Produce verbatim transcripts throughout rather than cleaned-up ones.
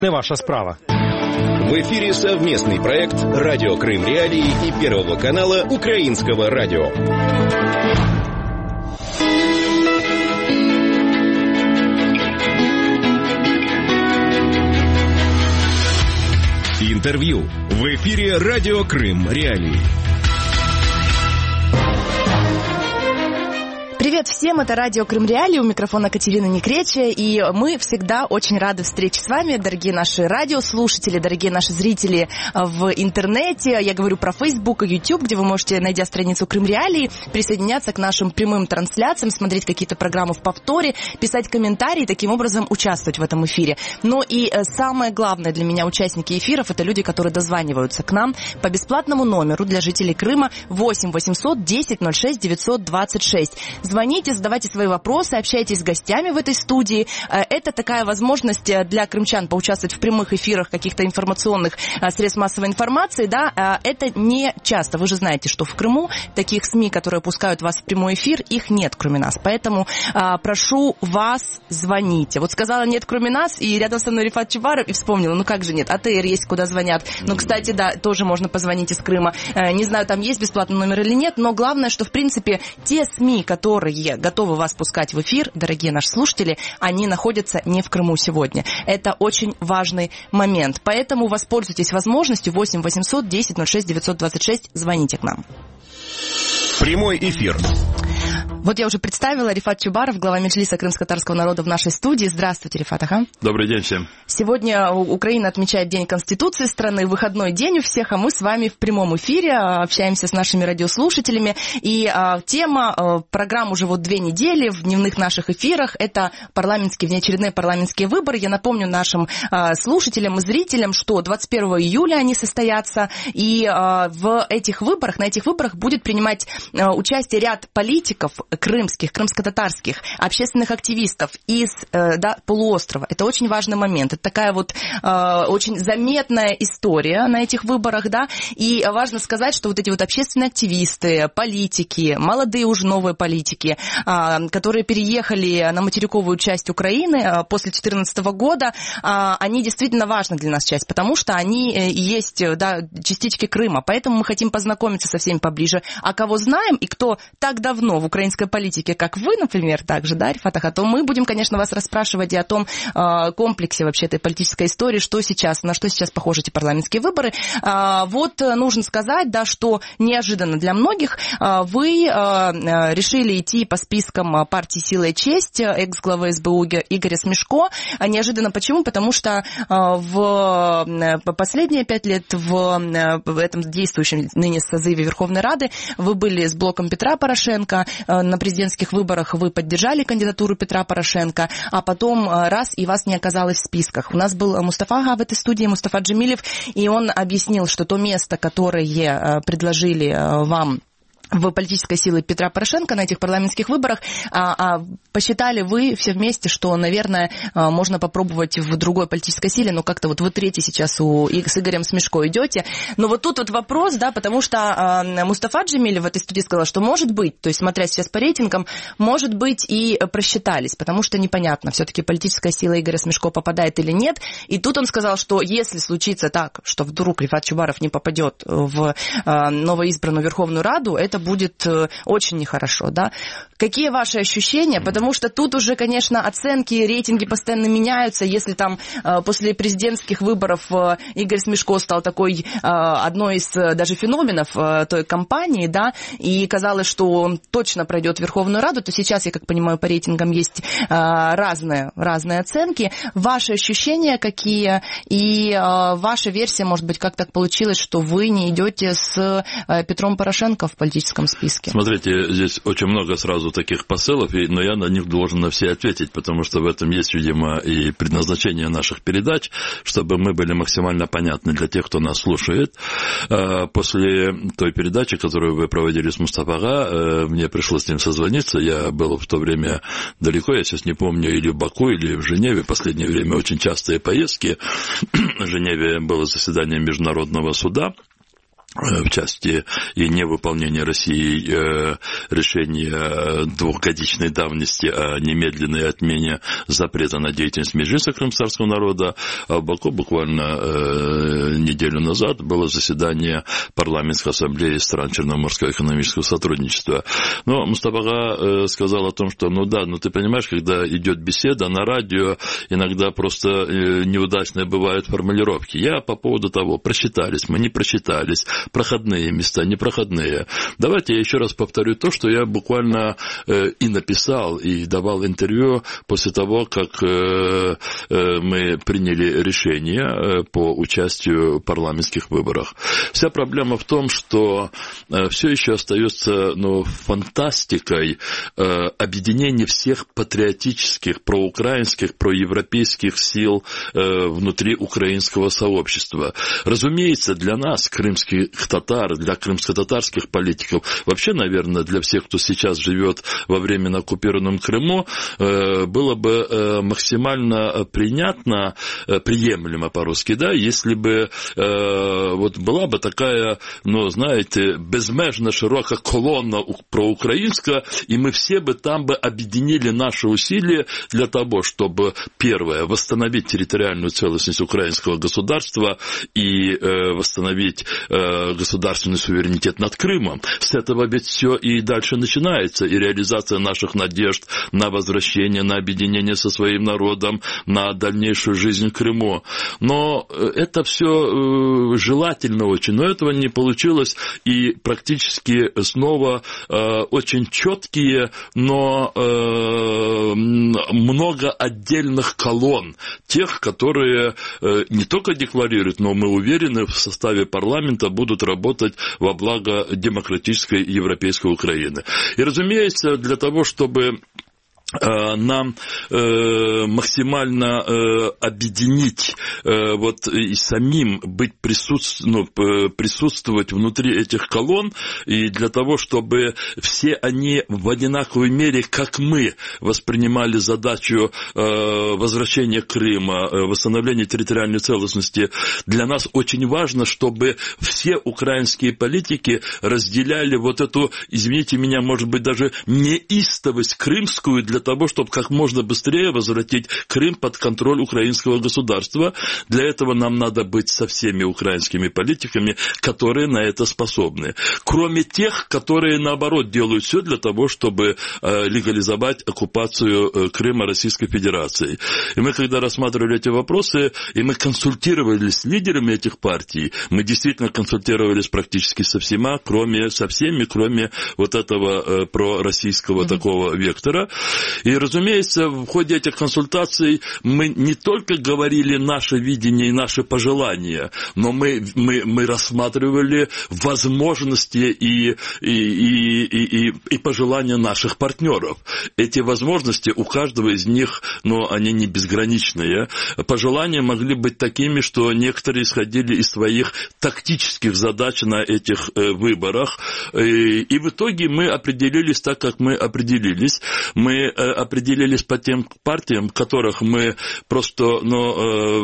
Не ваша справа. В эфире совместный проект «Радио Крым Реалии» и Первого канала Украинского радио. Интервью. В эфире «Радио Крым Реалии». Привет всем, это радио Крым Реалии, у микрофона Катерина Некречия, и мы всегда очень рады встрече с вами, дорогие наши радиослушатели, дорогие наши зрители в интернете. Я говорю про Facebook и YouTube, где вы можете, найдя страницу Крым Реалии, присоединяться к нашим прямым трансляциям, смотреть какие-то программы в повторе, писать комментарии, таким образом участвовать в этом эфире. Но и самое главное для меня, участники эфиров, это люди, которые дозваниваются к нам по бесплатному номеру для жителей Крыма восемь восемьсот десять ноль шесть девятьсот двадцать шесть. Звоните, задавайте свои вопросы, общайтесь с гостями в этой студии. Это такая возможность для крымчан поучаствовать в прямых эфирах каких-то информационных средств массовой информации. Да? Это не часто. Вы же знаете, что в Крыму таких СМИ, которые пускают вас в прямой эфир, их нет, кроме нас. Поэтому прошу вас, звоните. Вот сказала нет, кроме нас, и рядом со мной Рифат Чубаров, и вспомнила, ну как же нет, АТР есть, куда звонят. Ну, кстати, да, тоже можно позвонить из Крыма. Не знаю, там есть бесплатный номер или нет, но главное, что, в принципе, те СМИ, которые готовы вас пускать в эфир, дорогие наши слушатели, они находятся не в Крыму сегодня. Это очень важный момент. Поэтому воспользуйтесь возможностью восемь восемьсот десять ноль шесть девятьсот двадцать шесть, звоните к нам. Прямой эфир. Вот я уже представила, Рифат Чубаров, глава Меджлиса крымско-татарского народа в нашей студии. Здравствуйте, Рифат. Ага. Добрый день всем. Сегодня Украина отмечает День Конституции страны, выходной день у всех, а мы с вами в прямом эфире общаемся с нашими радиослушателями. И а, тема а, программ уже вот две недели в дневных наших эфирах — это парламентские, внеочередные парламентские выборы. Я напомню нашим а, слушателям и зрителям, что двадцать первого июля они состоятся, и а, в этих выборах, на этих выборах будет принимать а, участие ряд политиков, крымских, крымско-татарских, общественных активистов из э, да, полуострова. Это очень важный момент. Это такая вот э, очень заметная история на этих выборах, да, и важно сказать, что вот эти вот общественные активисты, политики, молодые уже новые политики, э, которые переехали на материковую часть Украины э, после две тысячи четырнадцатого года, э, они действительно важны для нас часть, потому что они э, есть, да, частички Крыма, поэтому мы хотим познакомиться со всеми поближе. А кого знаем и кто так давно в украинской политике, как вы, например, также, да, Рифат, то мы будем, конечно, вас расспрашивать и о том э, комплексе вообще этой политической истории, что сейчас, на что сейчас похожи эти парламентские выборы. Э, вот нужно сказать, да, что неожиданно для многих э, вы э, решили идти по спискам партии «Сила и честь», экс-главы СБУ Игоря Смешко. А неожиданно почему? Потому что э, в э, последние пять лет в, э, в этом действующем ныне созыве Верховной Рады вы были с блоком Петра Порошенко. На президентских выборах вы поддержали кандидатуру Петра Порошенко, а потом раз, и вас не оказалось в списках. У нас был Мустафа Ага в этой студии, Мустафа Джемилев, и он объяснил, что то место, которое предложили вам в политической силы Петра Порошенко на этих парламентских выборах, а, а посчитали вы все вместе, что, наверное, можно попробовать в другой политической силе, но как-то вот вы третий сейчас у, с Игорем Смешко идете. Но вот тут вот вопрос, да, потому что а, Мустафа Джемилев в этой студии сказал, что может быть, то есть смотря сейчас по рейтингам, может быть и просчитались, потому что непонятно, все-таки политическая сила Игоря Смешко попадает или нет. И тут он сказал, что если случится так, что вдруг Рифат Чубаров не попадет в а, новоизбранную Верховную Раду, это будет очень нехорошо, да. Какие ваши ощущения? Потому что тут уже, конечно, оценки, рейтинги постоянно меняются. Если там после президентских выборов Игорь Смешко стал такой одной из даже феноменов той кампании, да, и казалось, что он точно пройдет Верховную Раду, то сейчас, я как понимаю, по рейтингам есть разные, разные оценки. Ваши ощущения какие? И ваша версия, может быть, как так получилось, что вы не идете с Петром Порошенко в политическом списке? Смотрите, здесь очень много сразу таких посылов, но я на них должен на все ответить, потому что в этом есть, видимо, и предназначение наших передач, чтобы мы были максимально понятны для тех, кто нас слушает. После той передачи, которую вы проводили с Мустафа Ага, мне пришлось с ним созвониться. Я был в то время далеко, я сейчас не помню, или в Баку, или в Женеве. В последнее время очень частые поездки. В Женеве было заседание Международного суда. в части и невыполнения Россией э, решения двухгодичной давности о немедленной отмене запрета на деятельность Меджлиса крымского народа, а в Баку буквально э, неделю назад было заседание парламентской ассамблеи стран Черноморского экономического сотрудничества. Но Мустафа э, сказал о том, что, ну да, ну ты понимаешь, когда идет беседа на радио, иногда просто э, неудачные бывают формулировки. Я по поводу того, просчитались мы, не просчитались, проходные места, непроходные. Давайте я еще раз повторю то, что я буквально э, и написал, и давал интервью после того, как э, э, мы приняли решение э, по участию в парламентских выборах. Вся проблема в том, что э, все еще остается ну, фантастикой э, объединение всех патриотических, проукраинских, проевропейских сил э, внутри украинского сообщества. Разумеется, для нас, крымских татар, для крымско-татарских политиков, вообще, наверное, для всех, кто сейчас живет во временно оккупированном Крыму, было бы максимально принятно, приемлемо по-русски, да, если бы вот была бы такая, ну, знаете, безмежно широкая колонна проукраинская, и мы все бы там бы объединили наши усилия для того, чтобы, первое, восстановить территориальную целостность украинского государства и восстановить государственный суверенитет над Крымом. С этого ведь все и дальше начинается, и реализация наших надежд на возвращение, на объединение со своим народом, на дальнейшую жизнь в Крыму. Но это все желательно очень, но этого не получилось, и практически снова очень четкие, но много отдельных колонн, тех, которые не только декларируют, но мы уверены, в составе парламента будут работать во благо демократической европейской Украины. И, разумеется, для того, чтобы нам э, максимально э, объединить э, вот и самим быть присутств... ну, присутствовать внутри этих колонн, и для того, чтобы все они в одинаковой мере, как мы, воспринимали задачу э, возвращения Крыма, э, восстановления территориальной целостности, для нас очень важно, чтобы все украинские политики разделяли вот эту, извините меня, может быть, даже неистовость крымскую для того, чтобы как можно быстрее возвратить Крым под контроль украинского государства. Для этого нам надо быть со всеми украинскими политиками, которые на это способны. Кроме тех, которые, наоборот, делают все для того, чтобы легализовать оккупацию Крыма Российской Федерацией. И мы, когда рассматривали эти вопросы, и мы консультировались с лидерами этих партий, мы действительно консультировались практически со всеми, кроме, со всеми, кроме вот этого пророссийского mm-hmm. такого вектора. И, разумеется, в ходе этих консультаций мы не только говорили наше видение и наши пожелания, но мы, мы, мы рассматривали возможности и, и, и, и, и пожелания наших партнеров. Эти возможности у каждого из них, ну, они не безграничные. Пожелания могли быть такими, что некоторые исходили из своих тактических задач на этих э, выборах. И, и в итоге мы определились так, как мы определились. Мы э, определились по тем партиям, в которых мы просто, ну, э,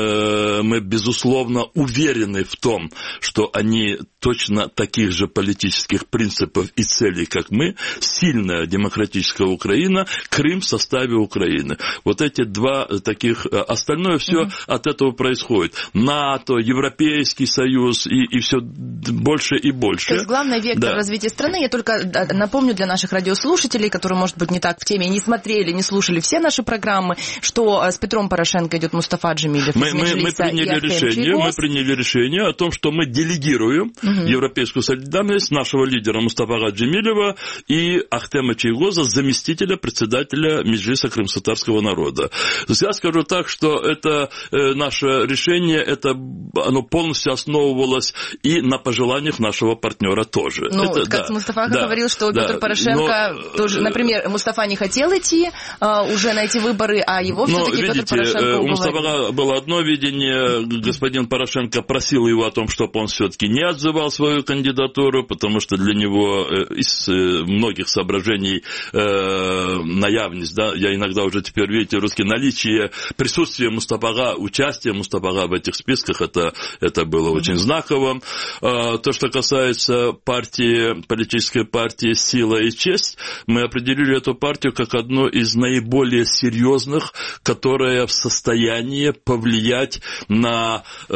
э, мы безусловно уверены в том, что они точно таких же политических принципов и целей, как мы, сильная демократическая Украина, Крым в составе Украины. Вот эти два таких, остальное все mm-hmm. от этого происходит. НАТО, Европейский Союз и, и все больше и больше. То есть главный вектор да. развития страны, я только напомню для наших радиослушателей, которые, может быть, не так в теме, не смотрели, не слушали все наши программы, что с Петром Порошенко идет Мустафа Джемилев мы, из мы, мы приняли решение, мы приняли решение о том, что мы делегируем угу. европейскую солидарность нашего лидера Мустафа Джемилева и Ахтема Чейгоза, заместителя председателя Меджлиса крымско-татарского народа. То есть я скажу так, что это э, наше решение, это, оно полностью основывалось и на пожеланиях нашего партнера тоже. Ну, это, как да, Мустафа да, говорил, что да, Петр Порошенко но, тоже, например, Мустафа не хотел идти а, уже на эти выборы, а его но, все-таки видите, Петр Порошенко у Мустафа было одно видение, ранее господин Порошенко просил его о том, чтобы он все-таки не отзывал свою кандидатуру, потому что для него из многих соображений наявность, да, я иногда уже теперь, видите, русский, наличие, присутствие Мустафа, участие Мустафа в этих списках, это, это было очень знаково. То, что касается партии, политической партии «Сила и честь», мы определили эту партию как одну из наиболее серьезных, которая в состоянии повлиять на, э,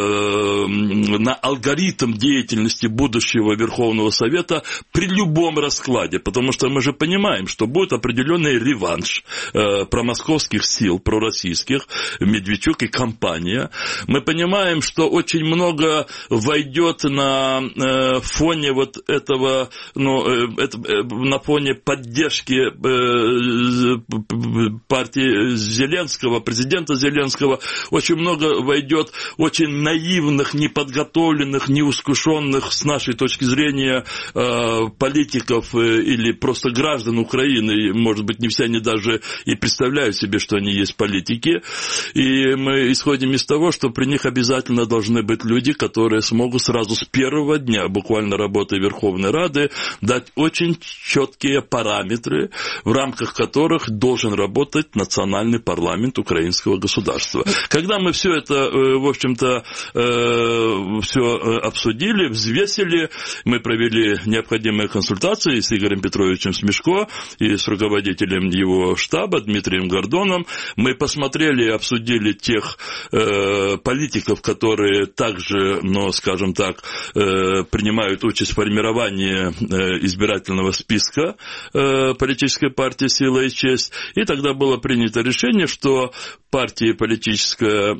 на алгоритм деятельности будущего Верховного Совета при любом раскладе, потому что мы же понимаем, что будет определенный реванш э, промосковских сил, пророссийских, Медведчук и компания. Мы понимаем, что очень много войдет на э, фоне вот этого, ну, э, это, э, на фоне поддержки э, партии Зеленского, президента Зеленского, очень много войдет очень наивных, неподготовленных, неискушенных с нашей точки зрения э, политиков э, или просто граждан Украины. Может быть, не все они даже и представляют себе, что они есть политики. И мы исходим из того, что при них обязательно должны быть люди, которые смогут сразу с первого дня, буквально работы Верховной Рады, дать очень четкие параметры, в рамках которых должен работать национальный парламент украинского государства. Когда мы все это, в общем-то, все обсудили, взвесили, мы провели необходимые консультации с Игорем Петровичем Смешко и с руководителем его штаба Дмитрием Гордоном. Мы посмотрели и обсудили тех э, политиков, которые также, ну, скажем так, э, принимают участь в формировании э, избирательного списка э, политической партии «Сила и честь». И тогда было принято решение, что партии политическая,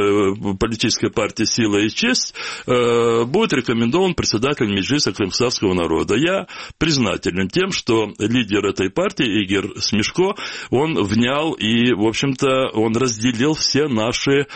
э, политическая партия «Сила и честь» э, будет рекомендован председатель Меджлиса крымского народа. Я признателен тем, что лидер этой партии, Игорь Смешко, он внял и, в общем-то, он разделил все наши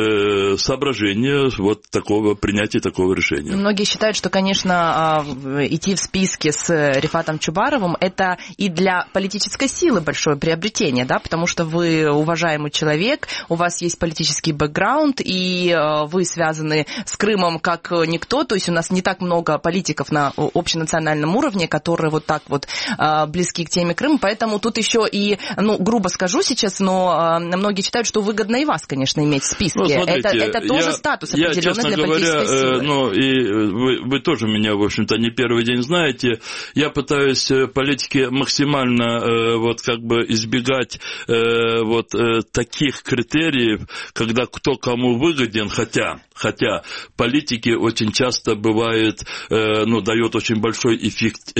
э, соображения вот такого, принятия такого решения. Многие считают, что, конечно, идти в списке с Рифатом Чубаровым – это и для политической силы большое приобретение, да, потому что вы уважаемый человек, у вас есть политический бэкграунд, и вы связаны с Крымом как никто, то есть у нас не так много политиков на общенациональном уровне, которые вот так вот близки к теме Крыма, поэтому тут еще и, ну, грубо скажу сейчас, но многие считают, что выгодно и вас, конечно, иметь в списке. Ну, смотрите, это, это тоже я, статус определенный для говоря, политической силы. Ну, и вы, вы тоже меня, в общем-то, не первый день знаете. Я пытаюсь политики максимально вот как бы избегать вот таких критериев, когда кто кому выгоден, хотя, хотя политики очень часто бывает, ну, дает очень большой эффект,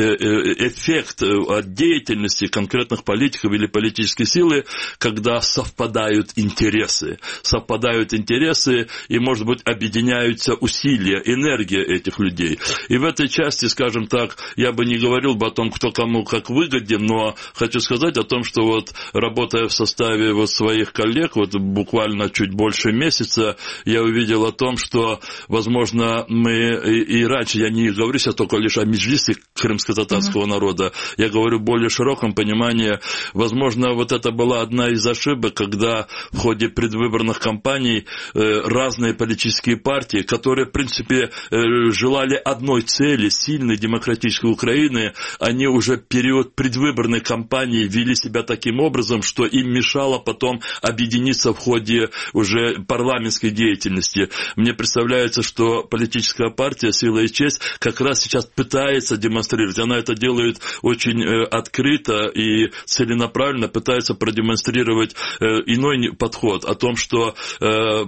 эффект от деятельности конкретных политиков или политической силы, когда совпадают интересы. Совпадают интересы и, может быть, объединяются усилия, энергия этих людей. И в этой части, скажем так, я бы не говорил бы о том, кто кому как выгоден, но хочу сказать о том, что вот работая в составе вот своих коллег, вот буквально чуть больше месяца, я увидел о том, что, возможно, мы и, и раньше, я не говорю сейчас только лишь о Меджлисе крымско-татарского mm-hmm. народа, я говорю в более широком понимании, возможно, вот это была одна из ошибок, когда в ходе предвыборных кампаний э, разные политические партии, которые, в принципе, э, желали одной цели, сильной демократической Украины, они уже в период предвыборной кампании вели себя таким образом, что им мешало потом объединиться в ходе уже парламентской деятельности. Мне представляется, что политическая партия «Сила и честь» как раз сейчас пытается демонстрировать, она это делает очень э, открыто и целенаправленно, пытается продемонстрировать э, иной подход о том, что, э,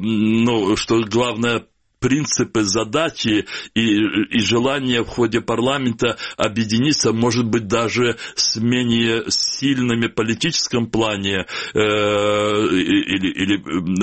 ну, что главное принципы, задачи и, и желание в ходе парламента объединиться, может быть, даже с менее сильными в политическом плане э, или, или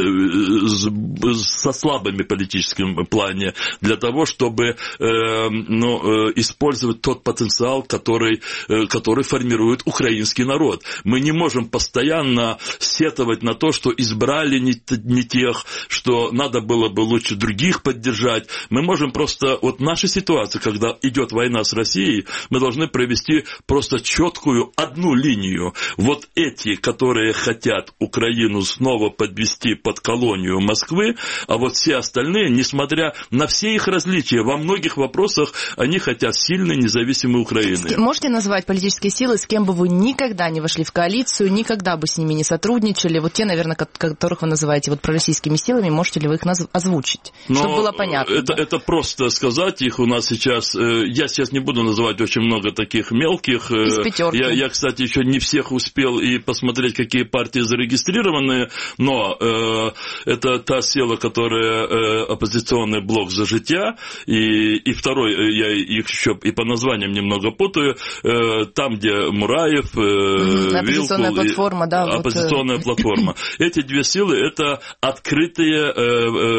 э, со слабыми в политическом плане, для того, чтобы э, ну, э, использовать тот потенциал, который, э, который формирует украинский народ. Мы не можем постоянно сетовать на то, что избрали не, не тех, что надо было бы лучше других поддержать. Мы можем просто, вот наша ситуация, когда идет война с Россией, мы должны провести просто четкую одну линию. Вот эти, которые хотят Украину снова подвести под колонию Москвы, а вот все остальные, несмотря на все их различия, во многих вопросах они хотят сильной, независимой Украины. Можете назвать политические силы, с кем бы вы никогда не вошли в коалицию, никогда бы с ними не сотрудничали? Вот те, наверное, которых вы называете вот пророссийскими силами, можете ли вы их наз... озвучить? Но чтобы было понятно. Это, это просто сказать, их у нас сейчас, я сейчас не буду называть очень много таких мелких. Из пятерки. Я, я, кстати, еще не всех успел и посмотреть, какие партии зарегистрированы, но э, это та сила, которая э, оппозиционный блок «За життя», и, и второй, я их еще и по названиям немного путаю, э, там, где Мураев, э, оппозиционная Вилкул, платформа, да. Оппозиционная вот... платформа. Эти две силы, это открытые, э,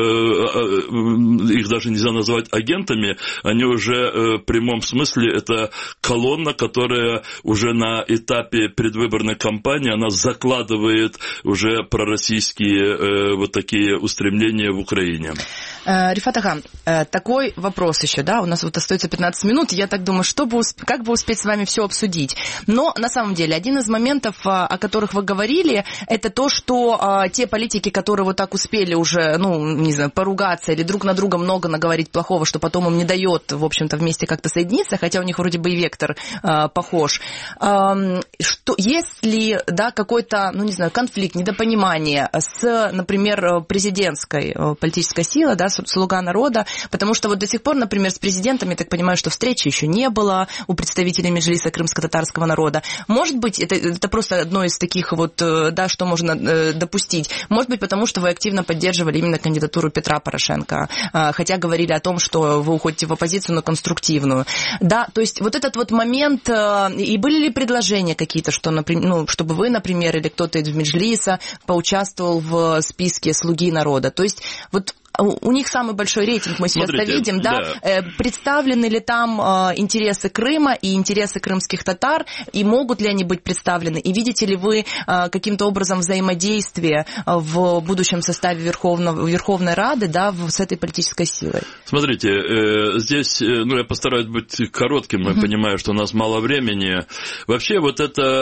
э, их даже нельзя назвать агентами, они уже в прямом смысле, это колонна, которая уже на этапе предвыборной кампании, она закладывает уже пророссийские э, вот такие устремления в Украине. Рифат ага, такой вопрос еще, да, у нас вот остается пятнадцать минут, я так думаю, чтобы, как бы успеть с вами все обсудить. Но на самом деле один из моментов, о которых вы говорили, это то, что те политики, которые вот так успели уже, ну, не знаю, поругаться или друг на друга много наговорить плохого, что потом им не дает, в общем-то, вместе как-то соединиться, хотя у них вроде бы и вектор э, похож. Э, что, есть ли, да, какой-то, ну, не знаю, конфликт, недопонимание с, например, президентской э, политической силой, да, «Слуга народа», потому что вот до сих пор, например, с президентом, я так понимаю, что встречи еще не было у представителей Меджлиса крымско-татарского народа. Может быть, это, это просто одно из таких вот, да, что можно э, допустить. Может быть, потому что вы активно поддерживали именно кандидатуру Петра Порошенко, э, хотя говорили о том, что вы уходите в оппозицию, но конструктивную. Да, то есть вот этот вот момент, э, и были ли предложения какие-то, что, например, ну, чтобы вы, например, или кто-то из Меджлиса поучаствовал в списке «Слуги народа»? То есть вот у них самый большой рейтинг, мы сейчас это видим, да? да. Представлены ли там интересы Крыма и интересы крымских татар, и могут ли они быть представлены? И видите ли вы каким-то образом взаимодействие в будущем составе Верховного, Верховной Рады, да, с этой политической силой? Смотрите, здесь, ну, я постараюсь быть коротким, я uh-huh. понимаю, что у нас мало времени. Вообще вот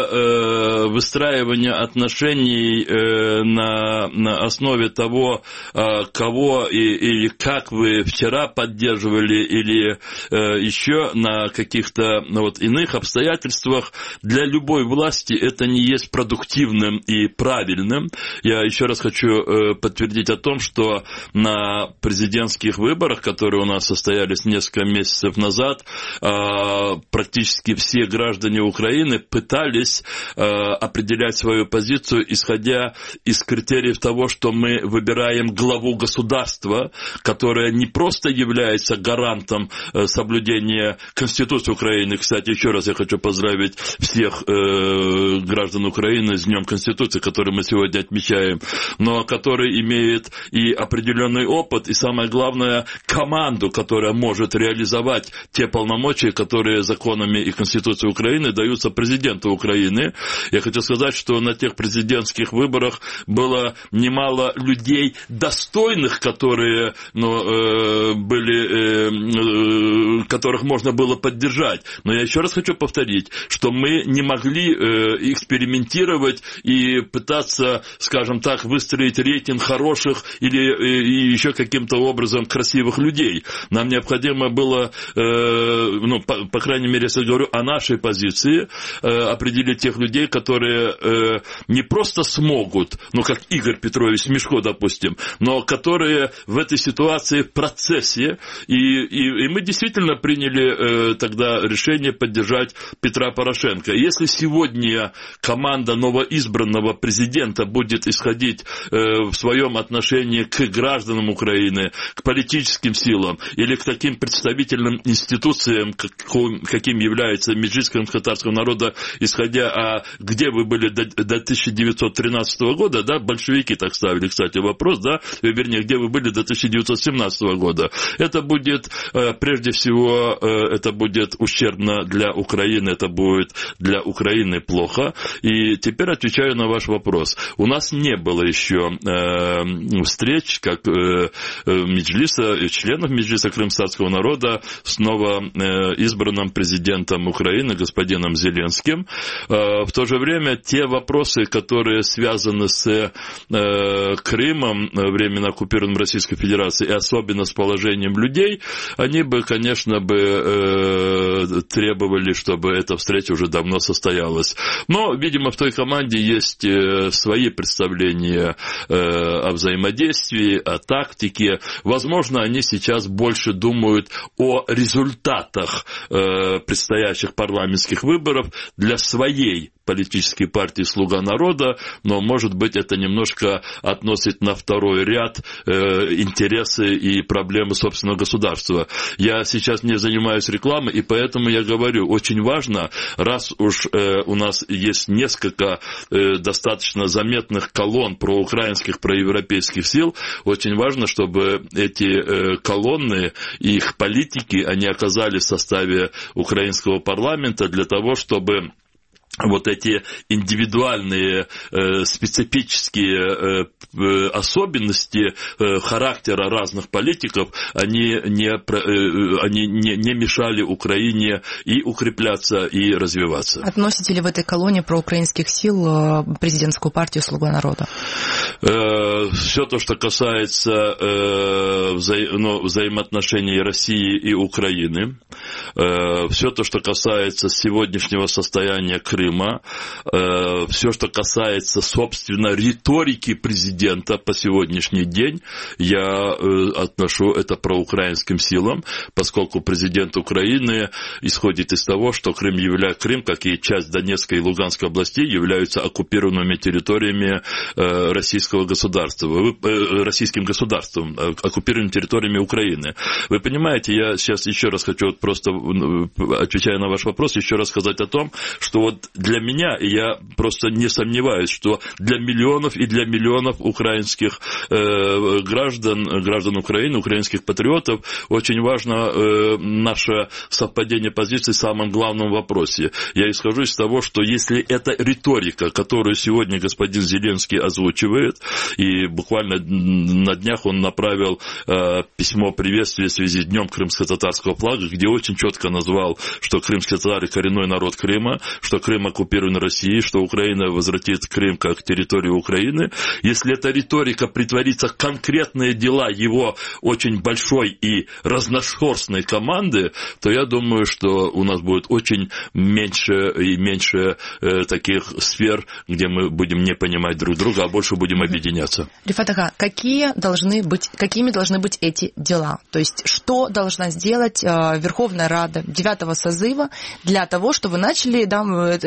это выстраивание отношений на, на основе того, кого И, или как вы вчера поддерживали, или э, еще на каких-то ну, вот, иных обстоятельствах, для любой власти это не есть продуктивным и правильным. Я еще раз хочу э, подтвердить о том, что на президентских выборах, которые у нас состоялись несколько месяцев назад, э, практически все граждане Украины пытались э, определять свою позицию, исходя из критериев того, что мы выбираем главу государства, которая не просто является гарантом соблюдения Конституции Украины. Кстати, еще раз я хочу поздравить всех э, граждан Украины с Днем Конституции, который мы сегодня отмечаем, но который имеет и определенный опыт, и самое главное, команду, которая может реализовать те полномочия, которые законами и Конституцией Украины даются президенту Украины. Я хочу сказать, что на тех президентских выборах было немало людей достойных, которые которые ну, были, которых можно было поддержать. Но я еще раз хочу повторить, что мы не могли экспериментировать и пытаться, скажем так, выстроить рейтинг хороших или еще каким-то образом красивых людей. Нам необходимо было, ну, по, по крайней мере, если я говорю о нашей позиции, определить тех людей, которые не просто смогут, ну, как Игорь Петрович Мишко, допустим, но которые в этой ситуации в процессе, и, и, и мы действительно приняли э, тогда решение поддержать Петра Порошенко. Если сегодня команда новоизбранного президента будет исходить э, в своем отношении к гражданам Украины, к политическим силам или к таким представительным институциям, как, каким является Меджлис крымско-татарского народа, исходя, а где вы были до, до тысяча девятьсот тринадцатого года, да, большевики так ставили, кстати, вопрос, да, вернее, где вы были были до тысяча девятьсот семнадцатого года. Это будет, прежде всего, это будет ущербно для Украины, это будет для Украины плохо. И теперь отвечаю на ваш вопрос. У нас не было еще встреч, как Меджлиса, членов Меджлиса крымстатского народа с новоизбранным президентом Украины, господином Зеленским. В то же время те вопросы, которые связаны с Крымом, временно оккупированным Российской Федерацией, и особенно с положением людей, они бы, конечно, бы требовали, чтобы эта встреча уже давно состоялась. Но, видимо, в той команде есть свои представления о взаимодействии, о тактике. Возможно, они сейчас больше думают о результатах предстоящих парламентских выборов для своей политической партии «Слуга народа», но, может быть, это немножко относит на второй ряд э, интересы и проблемы собственного государства. Я сейчас не занимаюсь рекламой, и поэтому я говорю, очень важно, раз уж э, у нас есть несколько э, достаточно заметных колонн проукраинских, проевропейских сил, очень важно, чтобы эти э, колонны и их политики, они оказались в составе украинского парламента для того, чтобы вот эти индивидуальные э, специфические э, особенности э, характера разных политиков, они, не, э, они не, не мешали Украине и укрепляться, и развиваться. Относите ли в этой колонне проукраинских сил президентскую партию «Слуга народа»? Э, все то, что касается э, вза... ну, взаимоотношений России и Украины, э, все то, что касается сегодняшнего состояния Крыма, все, что касается, собственно, риторики президента по сегодняшний день, я отношу это проукраинским силам, поскольку президент Украины исходит из того, что Крым, явля... Крым, как и часть Донецкой и Луганской областей, являются оккупированными территориями российского государства, российским государством, оккупированными территориями Украины. Вы понимаете, я сейчас еще раз хочу, вот просто отвечая на ваш вопрос, еще раз сказать о том, что вот для меня, и я просто не сомневаюсь, что для миллионов и для миллионов украинских э, граждан, граждан Украины, украинских патриотов, очень важно э, наше совпадение позиций в самом главном вопросе. Я исхожу из того, что если эта риторика, которую сегодня господин Зеленский озвучивает, и буквально на днях он направил э, письмо приветствия в связи с Днем крымско-татарского флага, где очень четко назвал, что крымские татары коренной народ Крыма, что Крым оккупирован Россией, что Украина возвратит Крым как территорию Украины. Если эта риторика притворится в конкретные дела его очень большой и разношерстной команды, то я думаю, что у нас будет очень меньше и меньше э, таких сфер, где мы будем не понимать друг друга, а больше будем объединяться. Рифат ага, какие должны быть, какими должны быть эти дела? То есть, что должна сделать э, Верховная Рада девятого созыва для того, чтобы вы начали, да,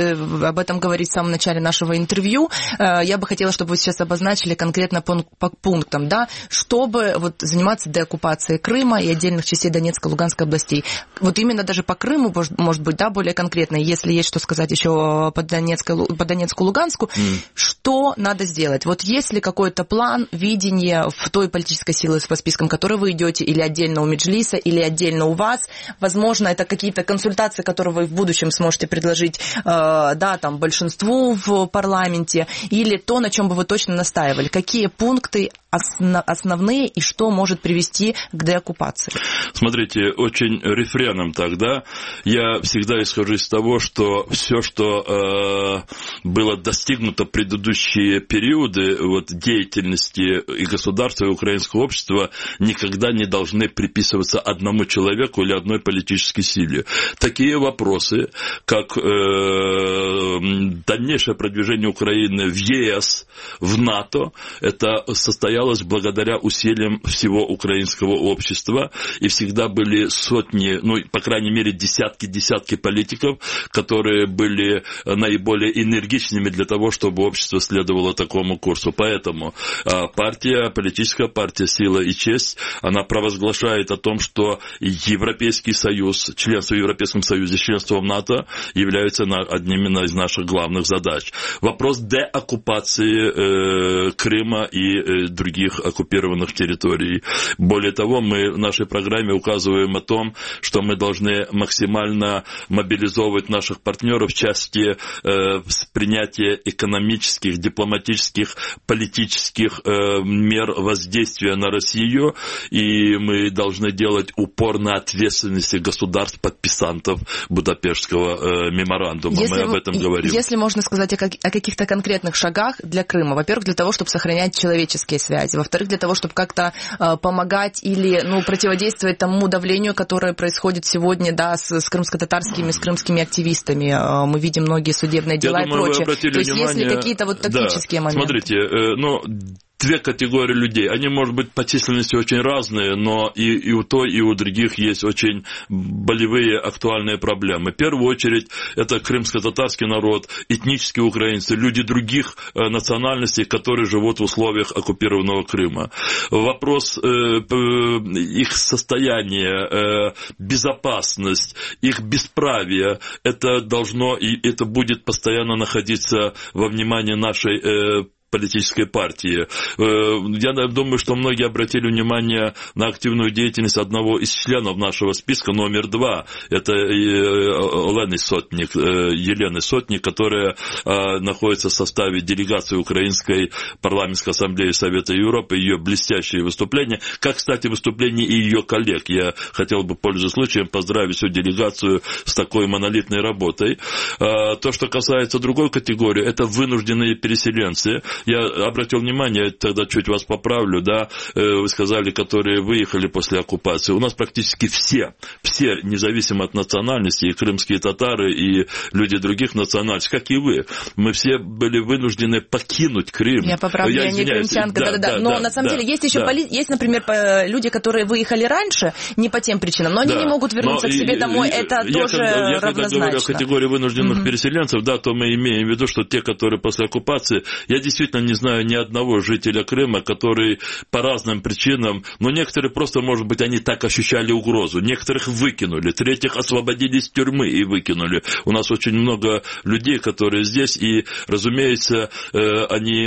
об этом говорить в самом начале нашего интервью. Я бы хотела, чтобы вы сейчас обозначили конкретно по пунктам, да, чтобы вот заниматься деоккупацией Крыма и отдельных частей Донецкой и Луганской областей. Вот именно даже по Крыму, может быть, да, более конкретно, если есть что сказать еще по Донецкой, по Донецку, Луганску, mm. что надо сделать? Вот есть ли какой-то план, видение в той политической силы по спискам, которой вы идете, или отдельно у Меджлиса, или отдельно у вас? Возможно, это какие-то консультации, которые вы в будущем сможете предложить, да, там, большинству в парламенте, или то, на чем бы вы точно настаивали? Какие пункты основные и что может привести к деоккупации? Смотрите, очень рефреном тогда я всегда исхожу из того, что все, что э, было достигнуто в предыдущие периоды вот, деятельности и государства, и украинского общества, никогда не должны приписываться одному человеку или одной политической силе. Такие вопросы, как э, дальнейшее продвижение Украины в ЕС, в НАТО, это состоялось благодаря усилиям всего украинского общества, и всегда всегда были сотни, ну, по крайней мере, десятки-десятки политиков, которые были наиболее энергичными для того, чтобы общество следовало такому курсу. Поэтому партия, политическая партия «Сила и честь», она провозглашает о том, что Европейский Союз, членство в Европейском Союзе, членство в НАТО являются одними из наших главных задач. Вопрос деоккупации э, Крыма и э, других оккупированных территорий. Более того, мы в нашей программе указываем о том, что мы должны максимально мобилизовывать наших партнеров в части э, принятия экономических, дипломатических, политических э, мер воздействия на Россию, и мы должны делать упор на ответственности государств-подписантов Будапештского э, меморандума. Если, мы об этом говорим. Если можно сказать о, как, о каких-то конкретных шагах для Крыма. Во-первых, для того, чтобы сохранять человеческие связи. Во-вторых, для того, чтобы как-то э, помогать или ну, противодействовать тому давлению, которое происходит сегодня да, с, с крымско-татарскими, с крымскими активистами. Э, мы видим многие судебные дела Я и думаю, прочее. То есть, внимание... есть ли какие-то вот тактические да, моменты? Смотрите, э, ну... Две категории людей. Они, может быть, по численности очень разные, но и, и у той, и у других есть очень болевые, актуальные проблемы. В первую очередь, это крымско-татарский народ, этнические украинцы, люди других национальностей, которые живут в условиях оккупированного Крыма. Вопрос э, их состояния, э, безопасность, их бесправие, это должно и это будет постоянно находиться во внимании нашей э, политической партии. Я думаю, что многие обратили внимание на активную деятельность одного из членов нашего списка, номер два. Это Елены Сотник, Елены Сотник, которая находится в составе делегации Украинской парламентской ассамблеи Совета Европы. Ее блестящие выступления, как, кстати, выступления и ее коллег. Я хотел бы, пользуясь случаем, поздравить всю делегацию с такой монолитной работой. То, что касается другой категории, это вынужденные переселенцы. Я обратил внимание, тогда чуть вас поправлю, да, вы сказали, которые выехали после оккупации. У нас практически все, все, независимо от национальности, и крымские татары, и люди других национальностей, как и вы, мы все были вынуждены покинуть Крым. Я поправлю, я, я не крымчанка, да, да, да. Но да, на самом да, деле есть еще, да. поли... есть, например, люди, которые выехали раньше, не по тем причинам, но они да. не могут вернуться но к себе и, домой, и, это я тоже когда, я равнозначно. Я когда говорю о категории вынужденных mm-hmm. переселенцев, да, то мы имеем в виду, что те, которые после оккупации, я действительно не знаю ни одного жителя Крыма, который по разным причинам, но некоторые просто, может быть, они так ощущали угрозу, некоторых выкинули, третьих освободили из тюрьмы и выкинули. У нас очень много людей, которые здесь, и, разумеется, они,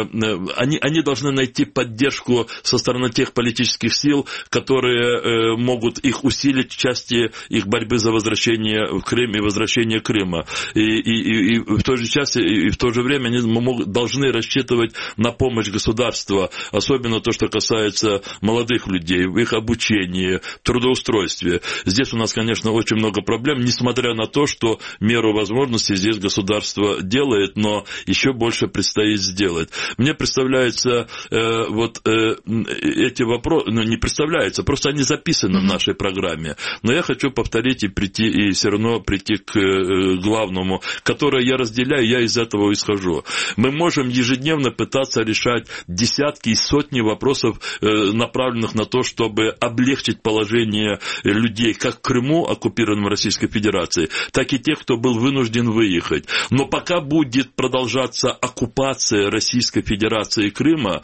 они, они должны найти поддержку со стороны тех политических сил, которые могут их усилить в части их борьбы за возвращение в Крым и возвращение Крыма. И, и, и в той же части, и в то же время они могут, должны рассчитывать на помощь государства, особенно то, что касается молодых людей, в их обучении, трудоустройстве. Здесь у нас, конечно, очень много проблем, несмотря на то, что меру возможностей здесь государство делает, но еще больше предстоит сделать. Мне представляется, э, вот э, эти вопросы, ну, не представляется, просто они записаны mm-hmm. в нашей программе. Но я хочу повторить и прийти, и все равно прийти к э, главному, которое я разделяю, я из этого исхожу. Мы можем ежедневно пытаться решать десятки и сотни вопросов, направленных на то, чтобы облегчить положение людей как в Крыму, оккупированном Российской Федерацией, так и тех, кто был вынужден выехать. Но пока будет продолжаться оккупация Российской Федерации и Крыма,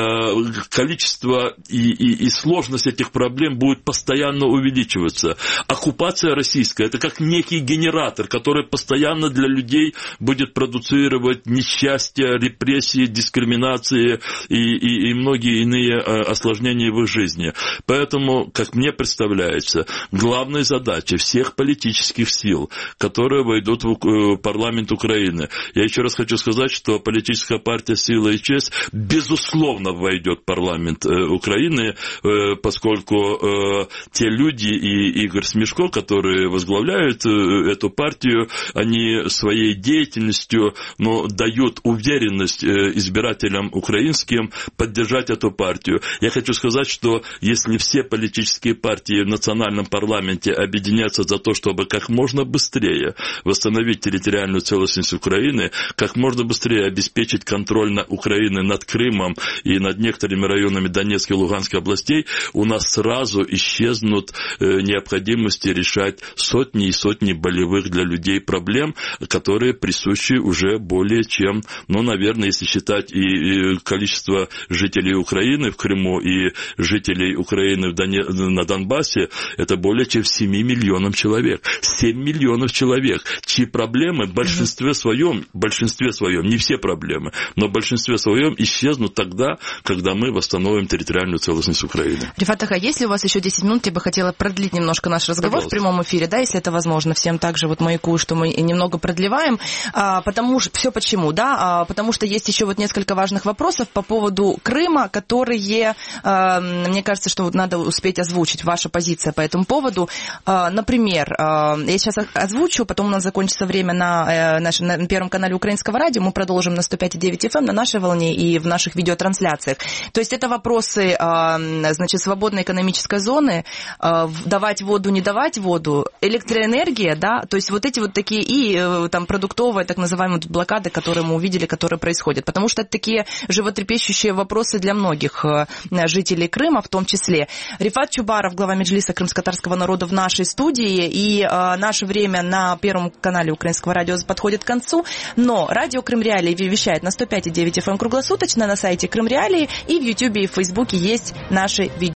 количество и, и, и сложность этих проблем будет постоянно увеличиваться. Оккупация российская – это как некий генератор, который постоянно для людей будет продуцировать несчастье, репрессии, дискриминации и, и, и многие иные осложнения в их жизни. Поэтому, как мне представляется, главной задачей всех политических сил, которые войдут в парламент Украины, я еще раз хочу сказать, что политическая партия «Сила и честь» безусловно войдет в парламент Украины, поскольку те люди и Игорь Смешко, которые возглавляют эту партию, они своей деятельностью, ну, дают уверенность возможность избирателям украинским поддержать эту партию. Я хочу сказать, что если все политические партии в национальном парламенте объединятся за то, чтобы как можно быстрее восстановить территориальную целостность Украины, как можно быстрее обеспечить контроль на Украины над Крымом и над некоторыми районами Донецкой и Луганской областей, у нас сразу исчезнут необходимости решать сотни и сотни болевых для людей проблем, которые присущи уже более чем, ну, наверное, если считать и количество жителей Украины в Крыму и жителей Украины в Доне... на Донбассе, это более чем семь миллионов человек. семь миллионов человек, чьи проблемы в большинстве своем, в большинстве своем, не все проблемы, но в большинстве своем исчезнут тогда, когда мы восстановим территориальную целостность Украины. Рифат Ага, если у вас еще десять минут, я бы хотела продлить немножко наш разговор. Пожалуйста. В прямом эфире, да, если это возможно. Всем также вот маякую, что мы немного продлеваем. А, потому что, все почему, да, а, потому что есть еще вот несколько важных вопросов по поводу Крыма, которые, а, мне кажется, что вот надо успеть озвучить. Ваша позиция по этому поводу. А, например, а, я сейчас озвучу, потом у нас закончится время на, а, нашем, на первом канале Украинского радио, мы продолжим на сто пять и девять эф эм, на нашей волне и в наших видеотрансляциях. То есть это вопросы, а, значит, свободной экономической зоны, а, давать воду, не давать воду, электроэнергия, да, то есть вот эти вот такие и там продуктовые, так называемые блокады, которые мы увидели, которые происходят, потому что это такие животрепещущие вопросы для многих жителей Крыма в том числе. Рифат Чубаров, глава Меджлиса крымско-татарского народа в нашей студии, и а, наше время на первом канале Украинского радио подходит к концу, но радио Крым Реалии вещает на сто пять и девять эф эм круглосуточно, на сайте Крым Реалии, и в Ютубе и в Фейсбуке есть наши видео.